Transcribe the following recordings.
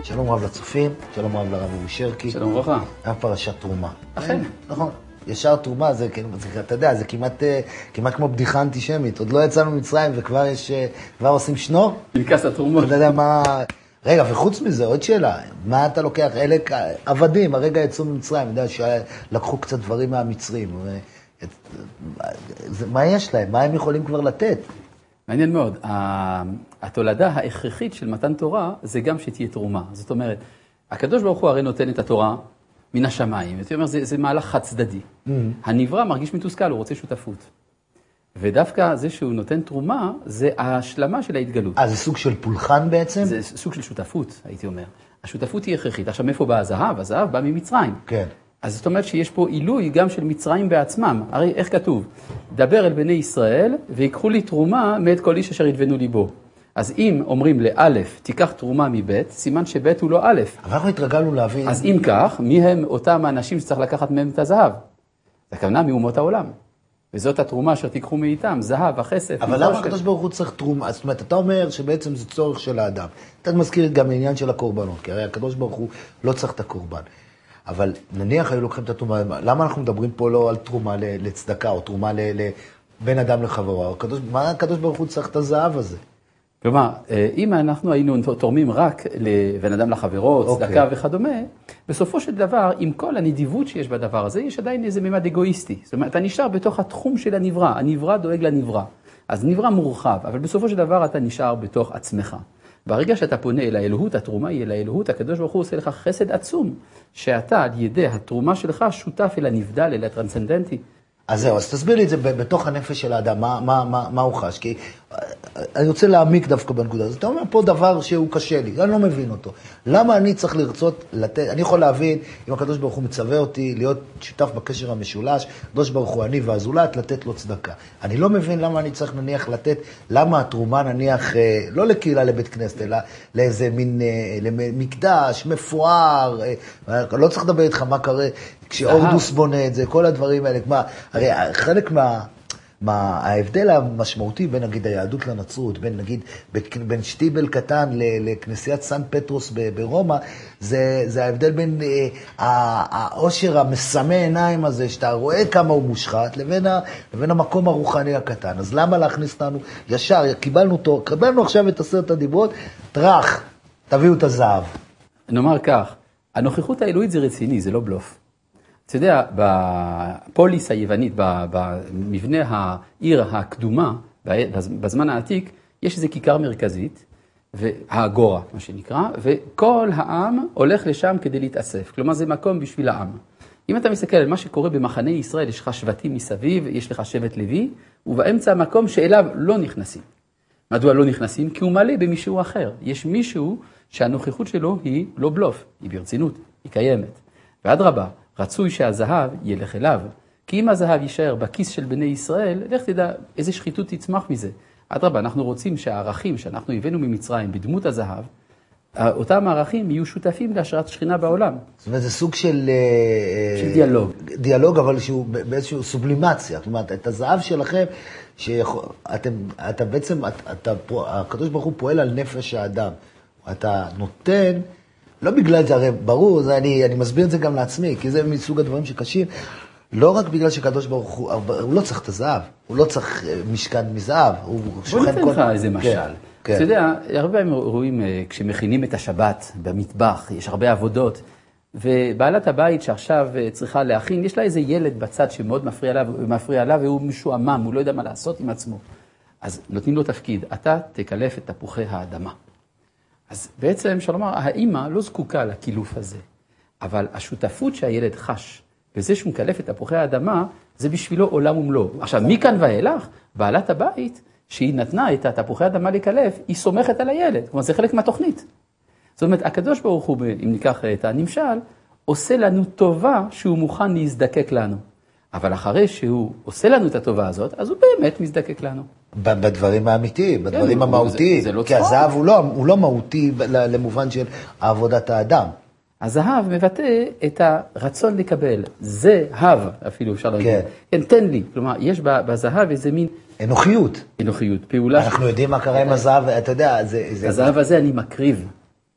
שלום רב לצופים, שלום רב לרב אורי שרקי. שלום וברכה. היה פרשת תרומה. אכן. נכון. ישר תרומה, זה, אתה יודע, זה כמעט כמו בדיחה אנטישמית. עוד לא יצאנו ממצרים וכבר כבר עושים שנור. פנקס התרומות. אתה יודע מה... רגע, וחוץ מזה, עוד שאלה. מה אתה לוקח? אלה עבדים, הרגע יצאו ממצרים. אתה יודע שלקחו קצת דברים מהמצרים. מה יש להם? מה הם יכולים כבר לתת? מעניין מאוד. התולדה ההכרחית של מתן תורה זה גם שתהיה תרומה. זאת אומרת, הקדוש ברוך הוא הרי נותן את התורה מן השמיים. זאת אומרת, זה מהלך חד צדדי. הנברא מרגיש מתוסכל, הוא רוצה שותפות. ודווקא זה שהוא נותן תרומה, זה ההשלמה של ההתגלות. זה סוג של פולחן בעצם? זה סוג של שותפות, הייתי אומר. השותפות היא הכרחית. עכשיו, מאיפה בא הזהב? הזהב בא ממצרים. כן. אז זאת אומרת שיש פה עילוי גם של מצרים בעצמם. הרי איך כתוב? דבר אל בני ישראל ויקחו לי תרומה מאת כל איש אשר ידבנו ליבו. אז אם אומרים לאלף, תיקח תרומה מבית, סימן שבית הוא לא א'. אבל אנחנו התרגלנו להבין... אז אם כך, מי הם אותם האנשים שצריך לקחת מהם את הזהב? זה הכוונה מאומות העולם. וזאת התרומה אשר תיקחו מאיתם, זהב, הכסף. אבל למה הקדוש ברוך הוא צריך תרומה? זאת אומרת, אתה אומר שבעצם זה צורך של האדם. אתה מזכיר גם העניין של הקורבנות, כי הרי הקדוש ברוך הוא לא צריך את הקורבן. אבל נניח היו לוקחים את התרומה, למה אנחנו מדברים פה לא על תרומה לצדקה, או תרומה בין אדם לחברו? מה הקדוש ברוך הוא צריך את הזהב הזה? כלומר, אם אנחנו היינו תורמים רק לבן אדם לחברו, צדקה וכדומה, בסופו של דבר, עם כל הנדיבות שיש בדבר הזה, יש עדיין איזה ממד אגואיסטי. זאת אומרת, אתה נשאר בתוך התחום של הנברא, הנברא דואג לנברא. אז נברא מורחב, אבל בסופו של דבר אתה נשאר בתוך עצמך. ברגע שאתה פונה אל האלוהות, התרומה היא אל האלוהות, הקדוש ברוך הוא עושה לך חסד עצום, שאתה על ידי התרומה שלך שותף אל הנבדל, אל הטרנסצנדנטי. אז זהו, אז תסביר לי את זה בתוך הנפש של האדם, מה הוא חש? כי אני רוצה להעמיק דווקא בנקודה הזאת. אתה אומר פה דבר שהוא קשה לי, אני לא מבין אותו. למה אני צריך לרצות לתת, אני יכול להבין אם הקדוש ברוך הוא מצווה אותי להיות שותף בקשר המשולש, הקדוש ברוך הוא אני והזולת, לתת לו צדקה. אני לא מבין למה אני צריך נניח לתת, למה התרומה נניח, לא לקהילה לבית כנסת, אלא לאיזה מין מקדש, מפואר, לא צריך לדבר איתך מה קרה, כשאורדוס בונה את זה, כל הדברים האלה, הרי חלק ההבדל המשמעותי בין נגיד היהדות לנצרות, בין שטיבל קטן לכנסיית סן פטרוס ברומא, זה ההבדל בין העושר המסמא עיניים הזה, שאתה רואה כמה הוא מושחת, לבין המקום הרוחני הקטן. אז למה להכניס אותנו ישר? קיבלנו עכשיו את 10 הדיברות, טרח, תביאו את הזהב. נאמר כך, הנוכחות האלוהית זה רציני, זה לא בלוף. אתה יודע, בפוליס היוונית, במבנה העיר הקדומה, בזמן העתיק, יש איזו כיכר מרכזית, האגורה, מה שנקרא, וכל העם הולך לשם כדי להתאסף. כלומר, זה מקום בשביל העם. אם אתה מסתכל על מה שקורה במחנה ישראל, יש לך שבטים מסביב, יש לך שבט לוי, ובאמצע המקום שאליו לא נכנסים. מדוע לא נכנסים? כי הוא מלא במישהו אחר. יש מישהו שהנוכחות שלו היא לא בלוף, היא ברצינות, היא קיימת. ואדרבה, רצוי שהזהב ילך אליו, כי אם הזהב יישאר בכיס של בני ישראל, לך תדע איזה שחיתות תצמח מזה. אדרבה, אנחנו רוצים שהערכים שאנחנו הבאנו ממצרים בדמות הזהב, אותם הערכים יהיו שותפים להשראת שכינה בעולם. זאת אומרת, זה סוג של דיאלוג. דיאלוג, אבל שהוא באיזושהי סובלימציה. זאת אומרת, את הזהב שלכם, אתה בעצם, הקדוש ברוך הוא פועל על נפש האדם. אתה נותן, לא בגלל זה, הרי ברור, אני מסביר את זה גם לעצמי, כי זה מסוג הדברים שקשים, לא רק בגלל שקדוש ברוך הוא לא צריך את הזהב, הוא לא צריך משכן מזהב, הוא בוא ניתן לך איזה משל. אתה יודע, הרבה רואים כשמכינים את השבת במטבח, יש הרבה עבודות, ובעלת הבית שעכשיו צריכה להכין, יש לה איזה ילד בצד שמאוד מפריע לה, והוא משועמם, הוא לא יודע מה לעשות עם עצמו. אז נותנים לו תפקיד, אתה תקלף את תפוחי האדמה. אז בעצם, אפשר לומר, האמא לא זקוקה לקילוף הזה, אבל השותפות שהילד חש, וזה שהוא מקלף את תפוחי האדמה, זה בשבילו עולם ומלואו. עכשיו, מכאן ואילך, בעלת הבית, שהיא נתנה את תפוחי האדמה לקלף, היא סומכת על הילד. כלומר, זה חלק מהתוכנית. זאת אומרת, הקדוש ברוך הוא, אם ניקח את הנמשל, עושה לנו טובה שהוא מוכן להזדקק לנו. אבל אחרי שהוא עושה לנו את הטובה הזאת, אז הוא באמת מזדקק לנו. בדברים האמיתיים, בדברים המהותיים. זה לא כי הזהב הוא לא מהותי למובן של עבודת האדם. הזהב מבטא את הרצון לקבל. זה הב, אפילו אפשר להגיד. כן, תן לי. כלומר, יש בזהב איזה מין... אנוכיות. אנוכיות, פעולה... אנחנו יודעים מה קרה עם הזהב, אתה יודע, הזהב הזה אני מקריב.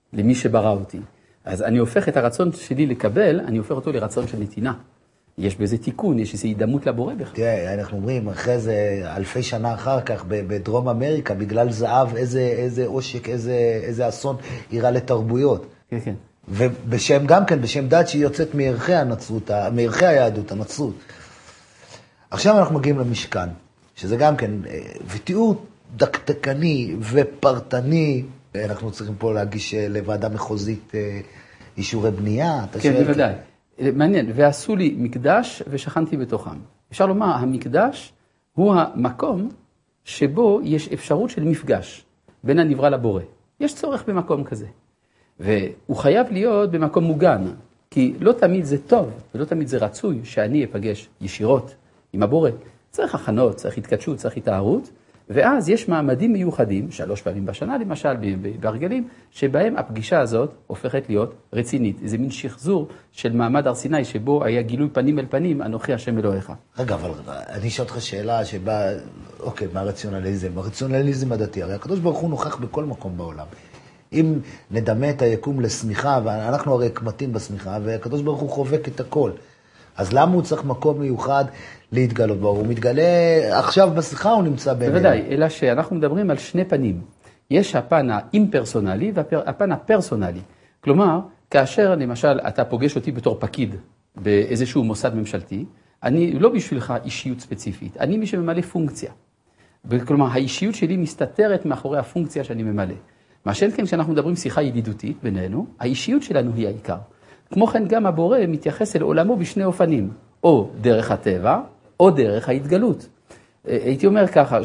למי שברא אותי. אז אני הופך את הרצון שלי לקבל, אני הופך אותו לרצון של נתינה. יש בזה תיקון, יש איזו הידמות לבורא בכלל. תראה, אנחנו אומרים, אחרי זה, אלפי שנה אחר כך, בדרום אמריקה, בגלל זהב, איזה עושק, איזה אסון אירע לתרבויות. כן, כן. ובשם גם כן, בשם דת שהיא יוצאת מערכי הנצרות, מערכי היהדות, הנצרות. עכשיו אנחנו מגיעים למשכן, שזה גם כן, ותיאור דקדקני ופרטני, אנחנו צריכים פה להגיש לוועדה מחוזית אישורי בנייה. כן, בוודאי. מעניין, ועשו לי מקדש ושכנתי בתוכם. אפשר לומר, המקדש הוא המקום שבו יש אפשרות של מפגש בין הנברא לבורא. יש צורך במקום כזה. והוא חייב להיות במקום מוגן, כי לא תמיד זה טוב, ולא תמיד זה רצוי שאני אפגש ישירות עם הבורא. צריך הכנות, צריך התקדשות, צריך התארות, ואז יש מעמדים מיוחדים, 3 פעמים בשנה למשל, בהרגלים, שבהם הפגישה הזאת הופכת להיות רצינית. זה מין שחזור של מעמד הר סיני, שבו היה גילוי פנים אל פנים, אנוכי השם אלוהיך. רגע, אבל אני אשאל אותך שאלה שבאה, אוקיי, מהרציונליזם. הרציונליזם הדתי, הרי הקדוש ברוך הוא נוכח בכל מקום בעולם. אם נדמה את היקום לשמיכה, ואנחנו הרי קמטים בשמיכה, והקדוש ברוך הוא חובק את הכל. אז למה הוא צריך מקום מיוחד להתגלות בו? הוא מתגלה, עכשיו בשיחה הוא נמצא בינינו. בוודאי, אלא שאנחנו מדברים על 2 פנים. יש הפן האימפרסונלי והפן הפרסונלי. כלומר, כאשר למשל אתה פוגש אותי בתור פקיד באיזשהו מוסד ממשלתי, אני לא בשבילך אישיות ספציפית, אני מי שממלא פונקציה. כלומר, האישיות שלי מסתתרת מאחורי הפונקציה שאני ממלא. מה שאין כן, כשאנחנו מדברים שיחה ידידותית בינינו, האישיות שלנו היא העיקר. כמו כן גם הבורא מתייחס אל עולמו בשני אופנים, או דרך הטבע, או דרך ההתגלות. הייתי אומר ככה,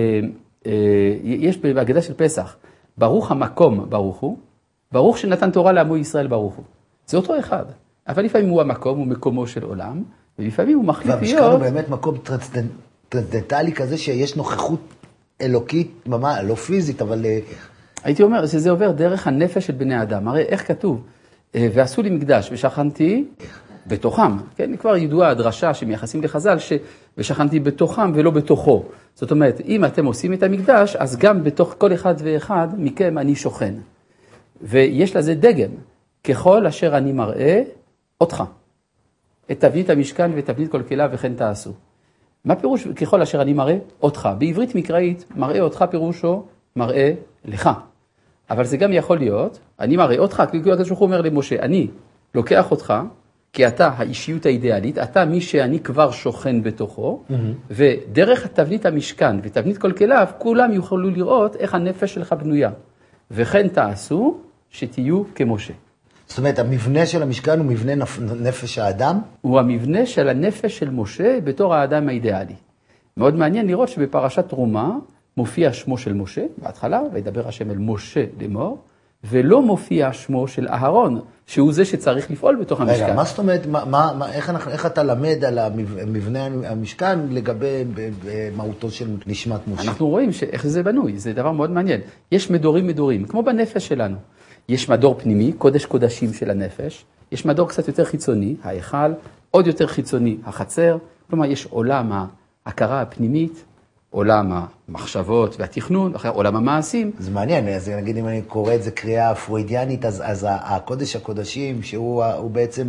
שיש בהגדה של פסח, ברוך המקום ברוך הוא, ברוך שנתן תורה לעמו ישראל ברוך הוא. זה אותו אחד, אבל לפעמים הוא המקום, הוא מקומו של עולם, ולפעמים הוא מחליף להיות... והמשכן הוא באמת מקום טרנסדנטלי כזה שיש נוכחות אלוקית, ממש, לא פיזית, אבל... הייתי אומר שזה עובר דרך הנפש של בני האדם. הרי איך כתוב? ועשו לי מקדש ושכנתי בתוכם. כן, כבר ידועה הדרשה שמייחסים לחז"ל ושכנתי בתוכם ולא בתוכו. זאת אומרת, אם אתם עושים את המקדש, אז גם בתוך כל אחד ואחד מכם אני שוכן. ויש לזה דגם, ככל אשר אני מראה אותך. את תבנית המשכן ותבנית כל כלה וכן תעשו. מה פירוש ככל אשר אני מראה אותך? בעברית מקראית, מראה אותך פירושו מראה לך. אבל זה גם יכול להיות, אני מראה אותך, כי הקדוש ברוך הוא אומר למשה, אני לוקח אותך, כי אתה האישיות האידיאלית, אתה מי שאני כבר שוכן בתוכו, ודרך תבנית המשכן ותבנית כל כליו, כולם יוכלו לראות איך הנפש שלך בנויה. וכן תעשו שתהיו כמשה. זאת אומרת, המבנה של המשכן הוא מבנה נפש האדם? הוא המבנה של הנפש של משה בתור האדם האידיאלי. מאוד מעניין לראות שבפרשת תרומה, מופיע שמו של משה בהתחלה, וידבר השם אל משה לאמור, ולא מופיע שמו של אהרון, שהוא זה שצריך לפעול בתוך המשכן. רגע, מה זאת אומרת, איך אתה למד על מבנה המשכן לגבי מהותו של נשמת משה? אנחנו רואים איך זה בנוי, זה דבר מאוד מעניין. יש מדורים, כמו בנפש שלנו. יש מדור פנימי, קודש קודשים של הנפש, יש מדור קצת יותר חיצוני, ההיכל, עוד יותר חיצוני, החצר, כלומר יש עולם ההכרה הפנימית, עולם המחשבות והתכנון, אחרי עולם המעשים. זה מעניין, אז נגיד אם אני קורא את זה קריאה פרוידיאנית, אז הקודש הקודשים, שהוא בעצם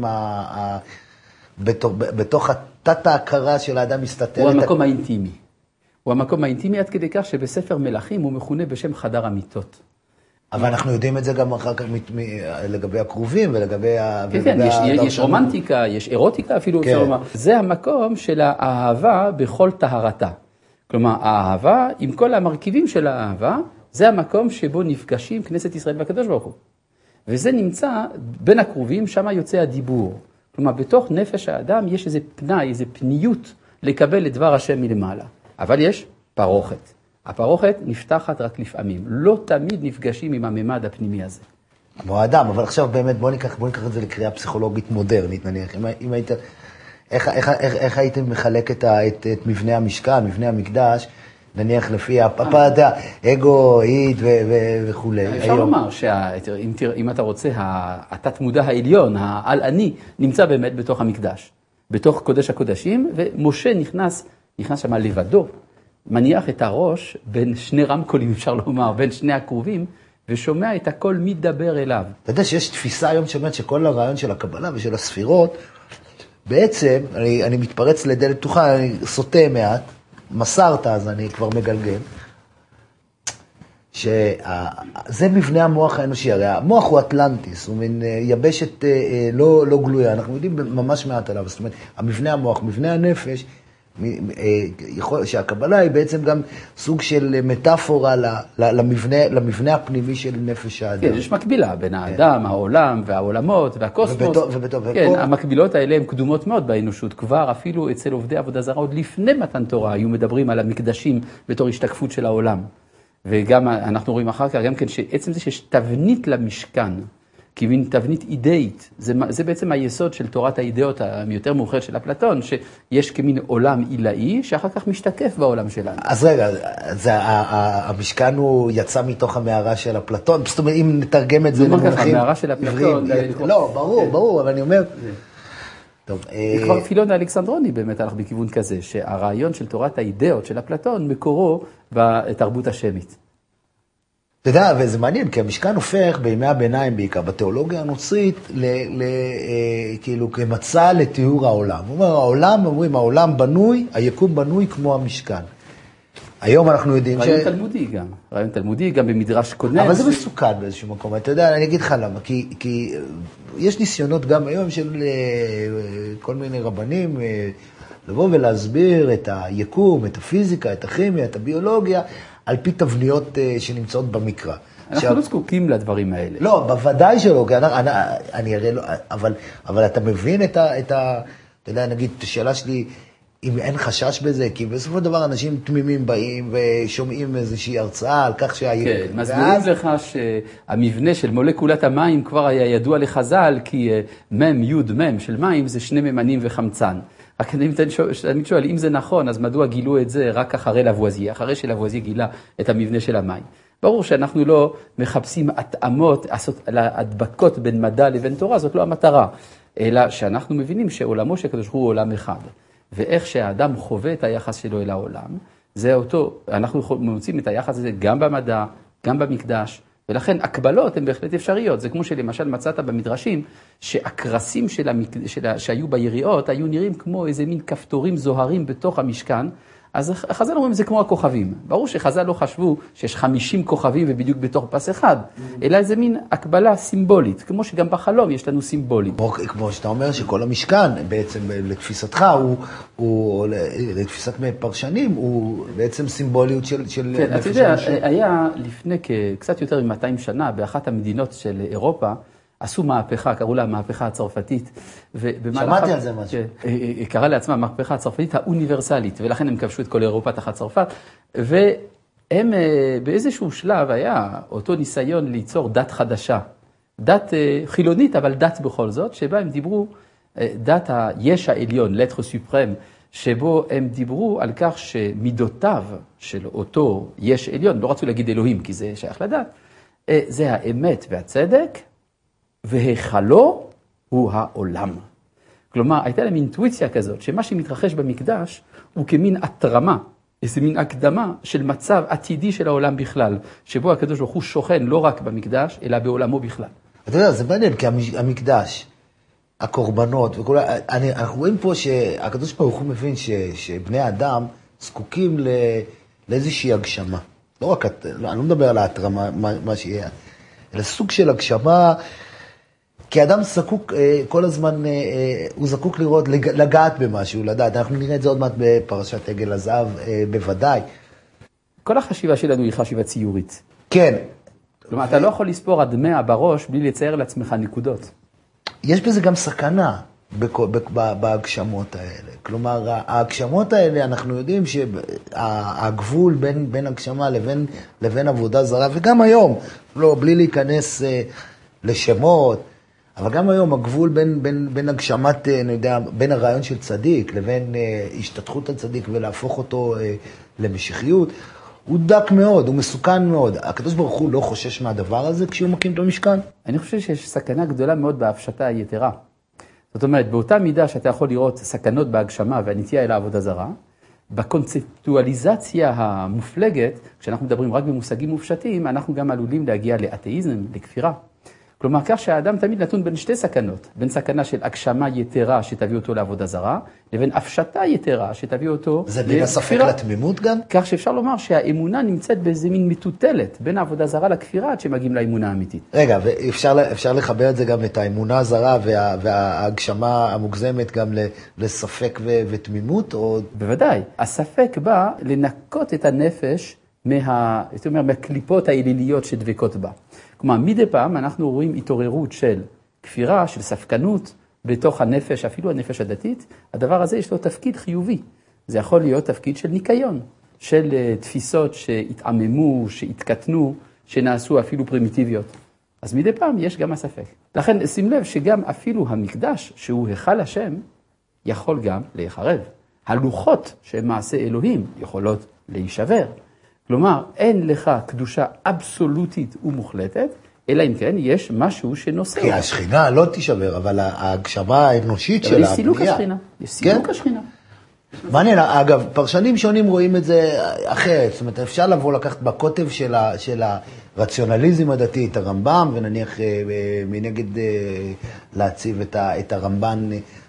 בתוך התת ההכרה של האדם מסתתר. הוא המקום האינטימי. הוא המקום האינטימי עד כדי כך שבספר מלכים הוא מכונה בשם חדר המיטות. אבל אנחנו יודעים את זה גם אחר כך לגבי הקרובים ולגבי... כן, יש רומנטיקה, יש אירוטיקה אפילו, אפשר לומר. זה המקום של האהבה בכל טהרתה. כלומר, האהבה, עם כל המרכיבים של האהבה, זה המקום שבו נפגשים כנסת ישראל והקדוש ברוך הוא. וזה נמצא בין הקרובים, שם יוצא הדיבור. כלומר, בתוך נפש האדם יש איזה פנאי, איזה פניות לקבל את דבר השם מלמעלה. אבל יש פרוכת. הפרוכת נפתחת רק לפעמים. לא תמיד נפגשים עם הממד הפנימי הזה. כמו האדם, אבל עכשיו באמת בוא ניקח את זה לקריאה פסיכולוגית מודרנית, נניח. אם היית... איך הייתם מחלק את מבנה המשכן, מבנה המקדש, נניח לפי הפדה, אגו, אית וכו'. אפשר לומר שאם אתה רוצה, התת מודע העליון, העל-אני, נמצא באמת בתוך המקדש, בתוך קודש הקודשים, ומשה נכנס שם לבדו, מניח את הראש בין שני רמקולים, אפשר לומר, בין שני הקרובים, ושומע את הכל מדבר אליו. אתה יודע שיש תפיסה היום שאומרת שכל הרעיון של הקבלה ושל הספירות, בעצם, אני מתפרץ לדלת פתוחה, אני סוטה מעט, מסרת אז אני כבר מגלגל, שזה מבנה המוח האנושי, הרי המוח הוא אטלנטיס, הוא מין יבשת לא גלויה, אנחנו יודעים ממש מעט עליו, זאת אומרת, המבנה המוח, מבנה הנפש, שהקבלה היא בעצם גם סוג של מטאפורה למבנה הפנימי של נפש האדם. כן, יש מקבילה בין האדם, העולם והעולמות והקוסמוס. כן, המקבילות האלה הן קדומות מאוד באנושות. כבר אפילו אצל עובדי עבודה זרה, עוד לפני מתן תורה, היו מדברים על המקדשים בתור השתקפות של העולם. וגם אנחנו רואים אחר כך גם כן שעצם זה שיש תבנית למשכן, כמין תבנית אידאית, זה בעצם היסוד של תורת האידאות היותר מאוחרת של אפלטון, שיש כמין עולם עילאי, שאחר כך משתקף בעולם שלנו. אז רגע, המשכן הוא יצא מתוך המערה של אפלטון, זאת אומרת, אם נתרגם את זה למונחים... המערה של אפלטון... לא, ברור, אבל אני אומר... כבר פילון האלכסנדרוני באמת הלך בכיוון כזה, שהרעיון של תורת האידאות של אפלטון מקורו בתרבות השמית. אתה יודע, וזה מעניין, כי המשכן הופך בימי הביניים בעיקר, בתיאולוגיה הנוצרית, כאילו כמצע לתיאור העולם. אומרים, העולם בנוי, היקום בנוי כמו המשכן. היום אנחנו יודעים רעיון תלמודי גם במדרש קודם. אבל זה מסוכן באיזשהו מקום. אתה יודע, אני אגיד לך למה, כי יש ניסיונות גם היום של כל מיני רבנים, לבוא ולהסביר את היקום, את הפיזיקה, את הכימיה, את הביולוגיה, על פי תבניות שנמצאות במקרא. אנחנו לא זקוקים לדברים האלה. לא, בוודאי שלא, אני אראה לו, אבל אתה מבין אתה יודע, נגיד, השאלה שלי, אם אין חשש בזה, כי בסופו של דבר אנשים תמימים באים ושומעים איזושהי הרצאה על כך כן, מסבירים לך שהמבנה של מולקולת המים כבר היה ידוע לחז"ל, כי מם, יוד, מם של מים זה שני ממנים וחמצן. רק אני שואל, אם זה נכון, אז מדוע גילו את זה רק אחרי לבואזיה, אחרי שלבואזיה גילה את המבנה של המים? ברור שאנחנו לא מחפשים התאמות, הדבקות בין מדע לבין תורה, זאת לא המטרה, אלא שאנחנו מבינים שעולמו של הקדוש ברוך הוא עולם אחד. ואיך שהאדם חווה את היחס שלו אל העולם, זה אותו, אנחנו מוצאים את היחס הזה גם במדע, גם במקדש, ולכן הקבלות הן בהחלט אפשריות. זה כמו שלמשל מצאת במדרשים, שהקרסים שהיו ביריעות היו נראים כמו איזה מין כפתורים זוהרים בתוך המשכן, אז חז"ל אומרים זה כמו הכוכבים. ברור שחז"ל לא חשבו שיש 50 כוכבים ובדיוק בתוך פס אחד, אלא איזה מין הקבלה סימבולית, כמו שגם בחלום יש לנו סימבולים. כמו שאתה אומר שכל המשכן בעצם לתפיסתך, לתפיסת פרשנים, הוא בעצם סימבוליות של כן, אתה יודע, היה לפני קצת יותר מ-200 שנה, באחת המדינות של אירופה, עשו מהפכה, קראו לה המהפכה הצרפתית. שמעתי על זה משהו. קרא לעצמה המהפכה הצרפתית האוניברסלית, ולכן הם כבשו את כל אירופה תחת צרפת, והם באיזשהו שלב היה אותו ניסיון ליצור דת חדשה, דת חילונית, אבל דת בכל זאת, שבה הם דיברו, דת היש העליון, l'être suprême, שבו הם דיברו על כך שמידותיו של אותו יש עליון, לא רצו להגיד אלוהים, כי זה שייך לדת, זה האמת והצדק, והיכלו הוא העולם. כלומר, הייתה להם אינטואיציה כזאת, שמה שמתרחש במקדש הוא כמין התרמה, איזה מין הקדמה של מצב עתידי של העולם בכלל, שבו הקדוש ברוך הוא שוכן לא רק במקדש, אלא בעולמו בכלל. אתה יודע, זה מעניין, כי המקדש, הקורבנות, אנחנו רואים פה שהקדוש ברוך הוא מבין שבני האדם זקוקים לאיזושהי הגשמה. לא רק, אני לא מדבר על ההתרמה, מה שיהיה, אלא סוג של הגשמה, כי אדם זקוק כל הזמן, הוא זקוק לראות, לגעת במשהו, לדעת. אנחנו נראה את זה עוד מעט בפרשת עגל הזהב, בוודאי. כל החשיבה שלנו היא חשיבה ציורית. כן. כלומר, אתה לא יכול לספור עד 100 בראש בלי לצייר לעצמך נקודות. יש בזה גם סכנה בהגשמות האלה. כלומר, ההגשמות האלה, אנחנו יודעים שהגבול בין הגשמה לבין עבודה זרה, וגם היום, לא, בלי להיכנס לשמות, אבל גם היום הגבול בין הגשמת, אני יודע, בין הרעיון של צדיק לבין השתתחות הצדיק ולהפוך אותו למשיחיות, הוא דק מאוד, הוא מסוכן מאוד. הקדוש ברוך הוא לא חושש מהדבר הזה כשהוא מקים את המשכן? אני חושב שיש סכנה גדולה מאוד בהפשטה היתרה. זאת אומרת, באותה מידה שאתה יכול לראות סכנות בהגשמה והנטייה אל העבודה זרה, בקונספטואליזציה המופלגת, כשאנחנו מדברים רק במושגים מופשטים, אנחנו גם עלולים להגיע לאתאיזם, לכפירה. כלומר, כך שהאדם תמיד נתון בין שתי סכנות, בין סכנה של הגשמה יתרה שתביא אותו לעבודה זרה, לבין הפשטה יתרה שתביא אותו לכפירה. זה בין הספק לתמימות גם? כך שאפשר לומר שהאמונה נמצאת באיזה מין מטוטלת, בין העבודה זרה לכפירה עד שמגיעים לאמונה האמיתית. רגע, ואפשר לחבר את זה גם את האמונה הזרה וההגשמה המוגזמת גם לספק ותמימות? או... בוודאי. הספק בא לנקות את הנפש מהקליפות האליליות שדבקות בה. כלומר, מדי פעם אנחנו רואים התעוררות של כפירה, של ספקנות בתוך הנפש, אפילו הנפש הדתית. הדבר הזה יש לו תפקיד חיובי. זה יכול להיות תפקיד של ניקיון, של תפיסות שהתעממו, שהתקטנו, שנעשו אפילו פרימיטיביות. אז מדי פעם יש גם הספק. לכן שים לב שגם אפילו המקדש, שהוא היכל השם, יכול גם להיחרב. הלוחות שהם מעשה אלוהים יכולות להישבר. כלומר, אין לך קדושה אבסולוטית ומוחלטת, אלא אם כן יש משהו שנושא. כי השכינה לא תישבר, אבל ההגשמה האנושית שלה... יש סילוק השכינה. יש סילוק השכינה. מעניין, אגב, פרשנים שונים רואים את זה אחרת. זאת אומרת, אפשר לבוא לקחת בקוטב של הרציונליזם הדתי, את הרמב"ם, ונניח מנגד להציב את הרמב"ן...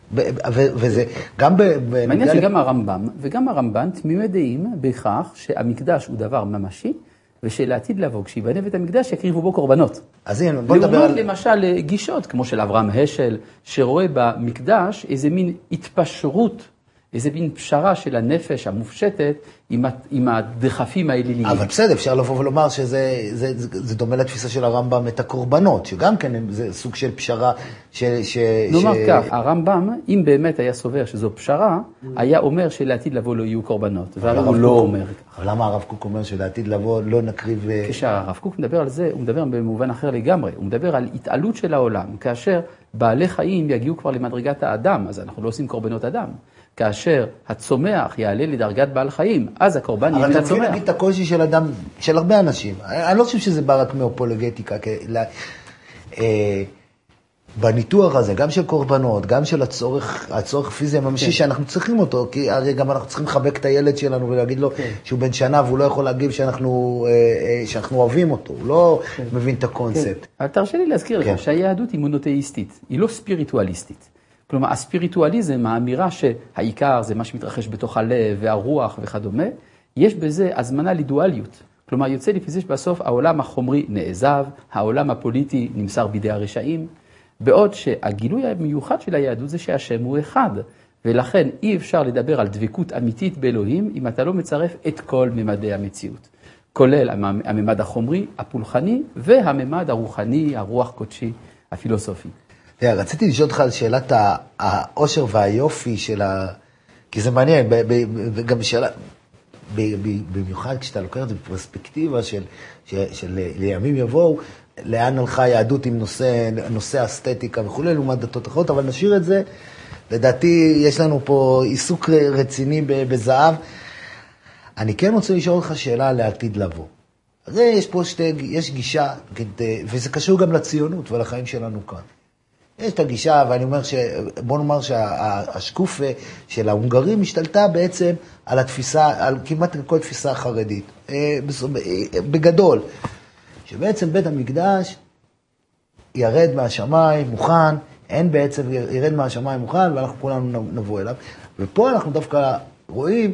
וזה גם מעניין שגם הרמב"ם וגם הרמב"ן תמימי דעים בכך שהמקדש הוא דבר ממשי, ושלעתיד לבוא, כשיבנה בית המקדש יקריבו בו קורבנות. אז הנה, בוא נדבר לעומת למשל גישות, כמו של אברהם השל, שרואה במקדש איזה מין התפשרות, איזה מין פשרה של הנפש המופשטת עם הדחפים האליליים. אבל בסדר, אפשר לבוא ולומר שזה דומה לתפיסה של הרמב"ם את הקורבנות, שגם כן זה סוג של פשרה נאמר כך, הרמב"ם, אם באמת היה סובר שזו פשרה, היה אומר שלעתיד לבוא לא יהיו קורבנות, והרי הוא לא אומר. אבל למה הרב קוק אומר שלעתיד לבוא לא נקריב... כשהרב קוק מדבר על זה, הוא מדבר במובן אחר לגמרי, הוא מדבר על התעלות של העולם, כאשר בעלי חיים יגיעו כבר למדרגת האדם, אז אנחנו לא עושים קורבנות אדם. כאשר הצומח יעלה לדרגת בעל חיים, אז הקורבן יהיה לצומח. אבל אתה מבין להגיד את הקושי של אדם, של הרבה אנשים. אני לא חושב שזה בא רק מאופולוגטיקה. בניתוח הזה, גם של קורבנות, גם של הצורך פיזי הממשי שאנחנו צריכים אותו, כי הרי גם אנחנו צריכים לחבק את הילד שלנו ולהגיד לו שהוא בן שנה והוא לא יכול להגיב שאנחנו אוהבים אותו, הוא לא מבין את הקונספט. אבל תרשה לי להזכיר לך שהיהדות היא מונותאיסטית, היא לא ספיריטואליסטית. כלומר, הספיריטואליזם, האמירה שהעיקר זה מה שמתרחש בתוך הלב והרוח וכדומה, יש בזה הזמנה לדואליות. כלומר, יוצא לפי זה שבסוף העולם החומרי נעזב, העולם הפוליטי נמסר בידי הרשעים, בעוד שהגילוי המיוחד של היהדות זה שהשם הוא אחד, ולכן אי אפשר לדבר על דבקות אמיתית באלוהים אם אתה לא מצרף את כל ממדי המציאות, כולל הממד החומרי, הפולחני, והממד הרוחני, הרוח קודשי, הפילוסופי. רציתי לשאול אותך על שאלת העושר והיופי של כי זה מעניין, וגם שאלה, במיוחד כשאתה לוקח את זה בפרספקטיבה של לימים יבואו, לאן הלכה היהדות עם נושא אסתטיקה וכו', לעומת דתות אחרות, אבל נשאיר את זה. לדעתי יש לנו פה עיסוק רציני בזהב. אני כן רוצה לשאול אותך שאלה לעתיד לבוא. אז יש פה יש גישה, וזה קשור גם לציונות ולחיים שלנו כאן. יש את הגישה, ואני אומר בוא נאמר שהשקוף של ההונגרים השתלטה בעצם על התפיסה, על כמעט כל תפיסה חרדית, בגדול, שבעצם בית המקדש ירד מהשמיים מוכן, אין בעצם ירד מהשמיים מוכן, ואנחנו כולנו נבוא אליו, ופה אנחנו דווקא רואים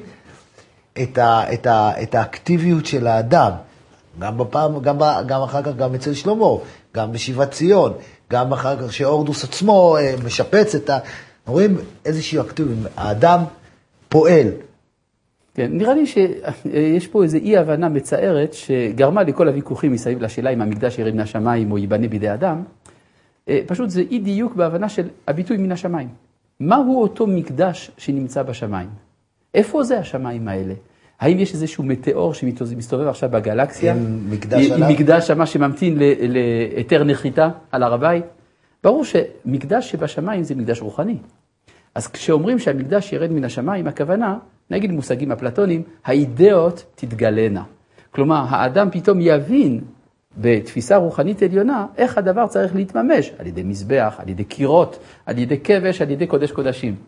את האקטיביות של האדם, גם אחר כך, גם אצל שלמה, גם בשיבת ציון, גם אחר כך שאורדוס עצמו משפץ רואים איזושהי אקטיביות, האדם פועל. כן, נראה לי שיש פה איזו אי הבנה מצערת שגרמה לכל הוויכוחים מסביב לשאלה אם המקדש ירד מן השמיים או ייבנה בידי אדם. פשוט זה אי דיוק בהבנה של הביטוי מן השמיים. מהו אותו מקדש שנמצא בשמיים? איפה זה השמיים האלה? האם יש איזשהו מטאור שמסתובב עכשיו בגלקסיה? עם מקדש שמה שממתין ליתר נחיתה על הר הבית? ברור שמקדש שבשמיים זה מקדש רוחני. אז כשאומרים שהמקדש ירד מן השמיים, הכוונה, נגיד מושגים אפלטונים, האידאות תתגלנה. כלומר, האדם פתאום יבין בתפיסה רוחנית עליונה איך הדבר צריך להתממש, על ידי מזבח, על ידי קירות, על ידי כבש, על ידי קודש קודשים.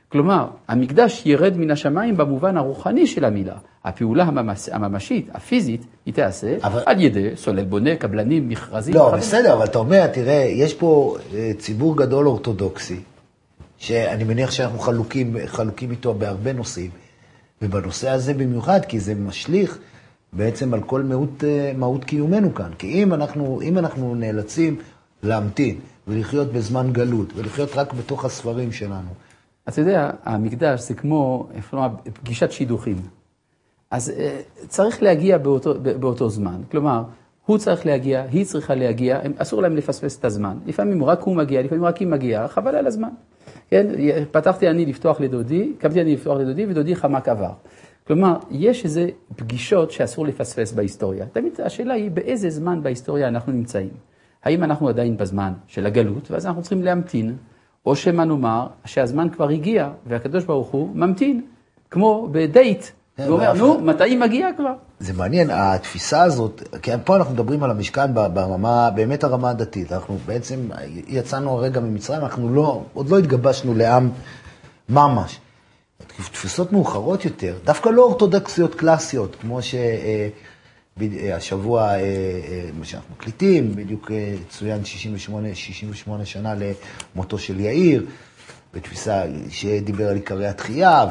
כלומר, המקדש ירד מן השמיים במובן הרוחני של המילה. הפעולה הממשית, הפיזית, היא תעשה על ידי סולל בונה, קבלנים, מכרזים. לא, בסדר, אבל אתה אומר, תראה, יש פה ציבור גדול אורתודוקסי, שאני מניח שאנחנו חלוקים איתו בהרבה נושאים, ובנושא הזה במיוחד, כי זה משליך בעצם על כל מהות קיומנו כאן. כי אם אנחנו נאלצים להמתין ולחיות בזמן גלות, ולחיות רק בתוך הספרים שלנו. אתה יודע, המקדש זה כמו פגישת שידוכים. אז צריך להגיע באותו זמן. כלומר, הוא צריך להגיע, היא צריכה להגיע, אסור להם לפספס את הזמן. לפעמים רק הוא מגיע, לפעמים רק היא מגיעה, חבל על הזמן. כן? קמתי אני לפתוח לדודי, ודודי חמק עבר. כלומר, יש איזה פגישות שאסור לפספס בהיסטוריה. תמיד השאלה היא באיזה זמן בהיסטוריה אנחנו נמצאים. האם אנחנו עדיין בזמן של הגלות, ואז אנחנו צריכים להמתין, או שמה נאמר שהזמן כבר הגיע, והקדוש ברוך הוא ממתין, כמו בדייט. הוא אומר, נו, מתי מגיע כבר? זה מעניין, התפיסה הזאת, כי פה אנחנו מדברים על המשכן ברמה, באמת הרמה הדתית. אנחנו בעצם יצאנו הרגע ממצרים, אנחנו עוד לא התגבשנו לעם ממש. תפיסות מאוחרות יותר, דווקא לא אורתודוקסיות קלאסיות, כמו שהשבוע, מה שאנחנו מקליטים, בדיוק צוין 68 שנה למותו של יאיר, בתפיסה שדיבר על עיקרי התחייה,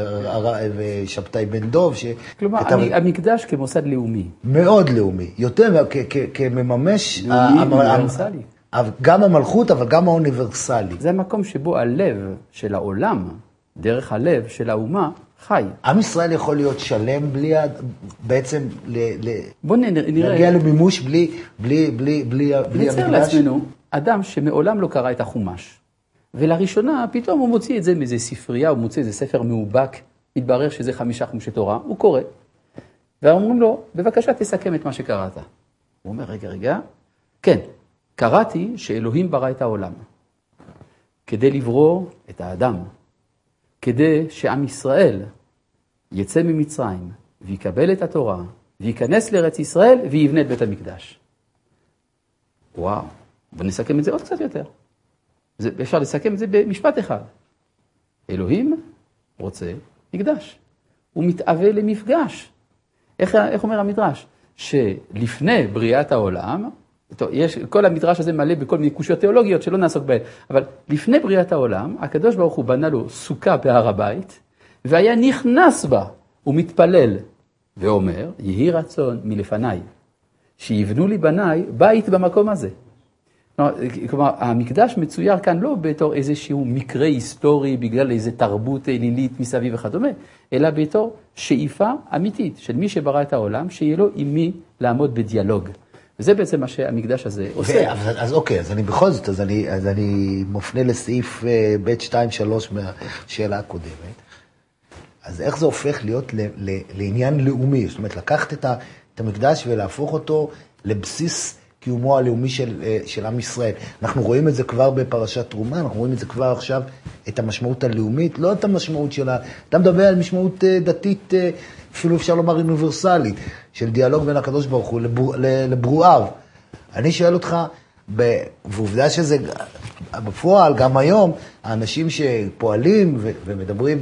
ושבתאי בן דוב. כלומר, המקדש כמוסד לאומי. מאוד לאומי, יותר כמממש... לאומי אוניברסלי. גם המלכות, אבל גם האוניברסלי. זה המקום שבו הלב של העולם, דרך הלב של האומה, חי. עם ישראל יכול להיות שלם בלי, בעצם, בוא נראה. להגיע למימוש בלי המקדש. נצייר לעצמנו, אדם שמעולם לא קרא את החומש. ולראשונה, פתאום הוא מוציא את זה מאיזה ספרייה, הוא מוציא איזה ספר מאובק, מתברר שזה 5 חומשי תורה, הוא קורא. ואומרים לו, בבקשה תסכם את מה שקראת. הוא אומר, רגע, כן, קראתי שאלוהים ברא את העולם, כדי לברוא את האדם, כדי שעם ישראל יצא ממצרים, ויקבל את התורה, וייכנס לארץ ישראל, ויבנה את בית המקדש. וואו, בוא נסכם את זה עוד קצת יותר. אפשר לסכם את זה במשפט אחד. אלוהים רוצה מקדש. הוא מתאווה למפגש. איך אומר המדרש? שלפני בריאת העולם, כל המדרש הזה מלא בכל מיני קושיות תיאולוגיות שלא נעסוק בהן, אבל לפני בריאת העולם, הקדוש ברוך הוא בנה לו סוכה בהר הבית, והיה נכנס בה, הוא מתפלל, ואומר, יהי רצון מלפניי, שיבנו לי בניי בית במקום הזה. כלומר, המקדש מצויר כאן לא בתור איזשהו מקרה היסטורי, בגלל איזו תרבות אלילית מסביב וכדומה, אלא בתור שאיפה אמיתית של מי שברא את העולם, שיהיה לו עם מי לעמוד בדיאלוג. וזה בעצם מה שהמקדש הזה עושה. אז אוקיי, אז אני בכל זאת, אז אני מופנה לסעיף ב' 2-3 מהשאלה הקודמת. אז איך זה הופך להיות לעניין לאומי? זאת אומרת, לקחת את המקדש ולהפוך אותו לבסיס קיומו הלאומי של עם ישראל. אנחנו רואים את זה כבר בפרשת תרומה, אנחנו רואים את זה כבר עכשיו, את המשמעות הלאומית, לא את המשמעות שלה. אתה מדבר על משמעות דתית, אפילו אפשר לומר אוניברסלית, של דיאלוג בין הקדוש ברוך הוא לברואיו. אני שואל אותך, ועובדה שזה בפועל, גם היום, האנשים שפועלים ומדברים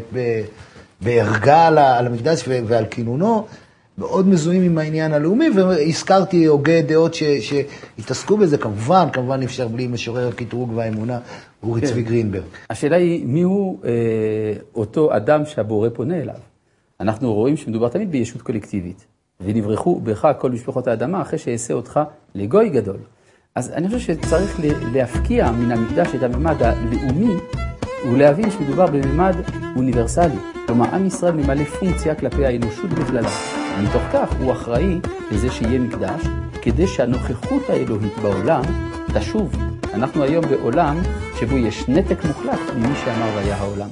בהרגע על המקדש ועל כינונו, מאוד מזוהים עם העניין הלאומי, והזכרתי הוגי דעות שהתעסקו בזה, כמובן אפשר בלי משורר הקטרוג והאמונה, אורי צבי גרינברג. השאלה היא, מי הוא אותו אדם שהבורא פונה אליו? אנחנו רואים שמדובר תמיד בישות קולקטיבית, ונברחו בך כל משפחות האדמה אחרי שיעשה אותך לגוי גדול. אז אני חושב שצריך להפקיע מן המקדש את הממד הלאומי, ולהבין שמדובר בממד אוניברסלי. כלומר, עם ישראל ממלא פונקציה כלפי האנושות בכללה. ומתוך כך הוא אחראי לזה שיהיה מקדש, כדי שהנוכחות האלוהית בעולם תשוב. אנחנו היום בעולם שבו יש נתק מוחלט ממי שאמר והיה העולם.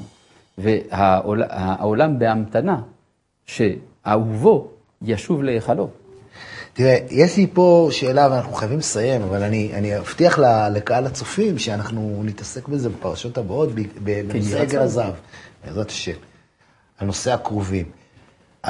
והעולם בהמתנה שאהובו ישוב להיכלו. תראה, יש לי פה שאלה ואנחנו חייבים לסיים, אבל אני אבטיח לקהל הצופים שאנחנו נתעסק בזה בפרשות הבאות, בנושא עגל הזהב, בעזרת השם, על נושא הקרובים.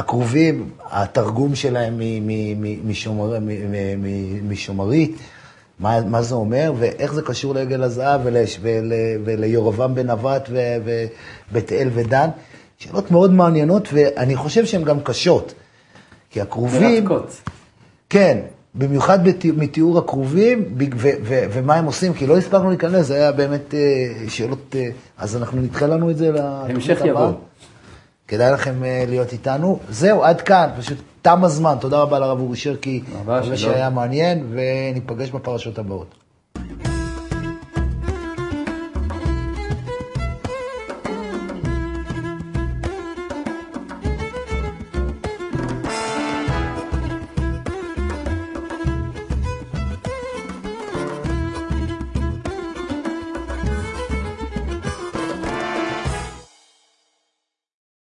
הקרובים, התרגום שלהם משומרית, מה זה אומר, ואיך זה קשור לעגל הזהב ולירבעם בן נבט ובית אל ודן. שאלות מאוד מעניינות, ואני חושב שהן גם קשות. כי הקרובים... מרתקות. כן, במיוחד מתיאור הקרובים, ומה הם עושים, כי לא הספקנו להיכנס, זה היה באמת שאלות, אז אנחנו נדחה לנו את זה המשך יבוא. כדאי לכם להיות איתנו. זהו, עד כאן, פשוט תם הזמן. תודה רבה לרב אורי שרקי, מקווה שהיה מעניין, וניפגש בפרשות הבאות.